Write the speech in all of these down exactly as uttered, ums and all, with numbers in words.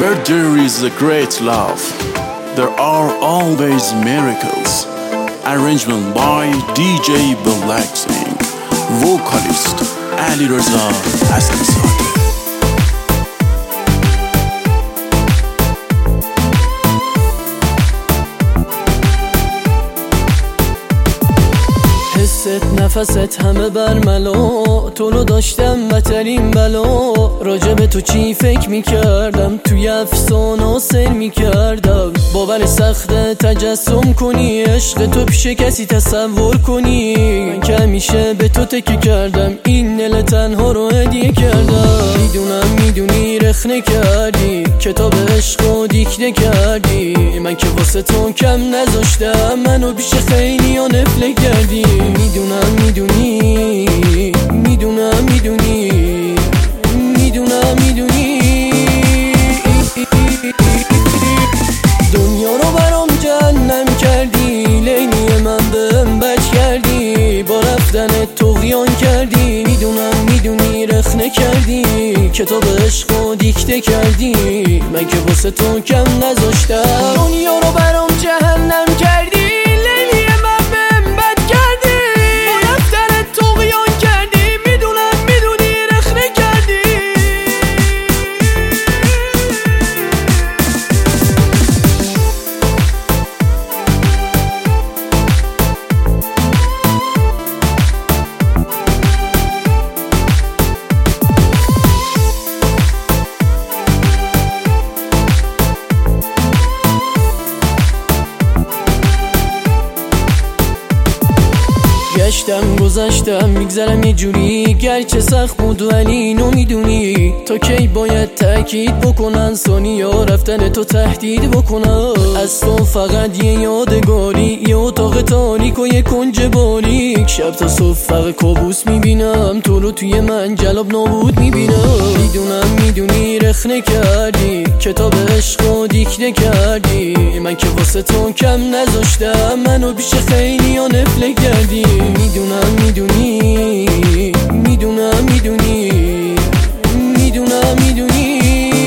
Where there is a great love, there are always miracles. Arrangement by D J Blacksing. Vocalist Ali Reza Hassanzadeh. حست نفست همه برملا، تو رو داشتم بترین بلا. راجب تو چی فکر میکردم، توی افسانه سر میکردم. باور سخته تجسم کنی، عشق تو پیش کسی تصور کنی. من که همیشه به تو تکیه کردم، این دل تنها رو هدیه کردم. میدونم میدونی رخنه کردی، کتاب عشق رو دیکته کردی. من که واسه تو کم نذاشتم، منو پیش خیلی ها نفله کردی. میدونم میدونی میدونم میدونی میدونم میدونی دنیا رو برام جهنم کردی، لیلی من بهم بد کردی. با رفتن طغیان کردی، میدونم میدونی رخنه کردی. کتاب عشق رو دیکته کردی، من که واسه تو کم نذاشتم. دنیا رو برام جهنم کردی، لیلی من بهم بد کردی. با رفتن طغیان کردی، میدونم میدونی رخنه کردی. گشتم گذشتم میگذرم یه جوری، گرچه سخت بود ولی اینو میدونی. تا کی باید تأکید بکنن، ثانیه رفتن تو تهدید بکنن. از تو فقط یه یادگاری، یه اتاق تاریک و یه کنج باریک. شب تا صبح فقط کابوس میبینم، تو رو توی من جلاب نابود میبینم. میدونم میدونی رخنه کردی، کتاب عشق رو دیکته کردی. من که واسه تو کم نذاشتم، منو پیش خیلی ها نفله کردی. میدونم میدونی میدونم میدونی میدونم میدونی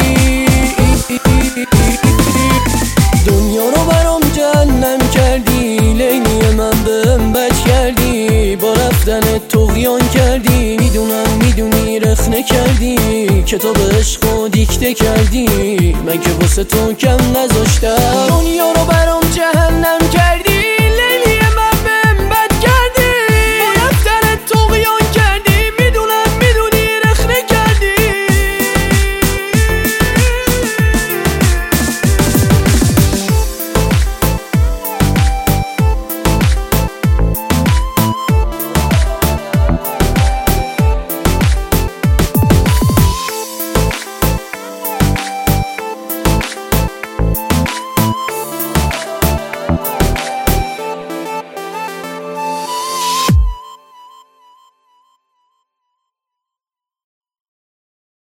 دنیا رو برام جهنم کردی، لیلی من بهم بد کردی. با رفتن طغیان کردی، میدونم میدونی رخنه کردی. کتاب عشق رو دیکته کردی، من که واسه تو کم نذاشتم. دنیا رو برام جهنم کردی.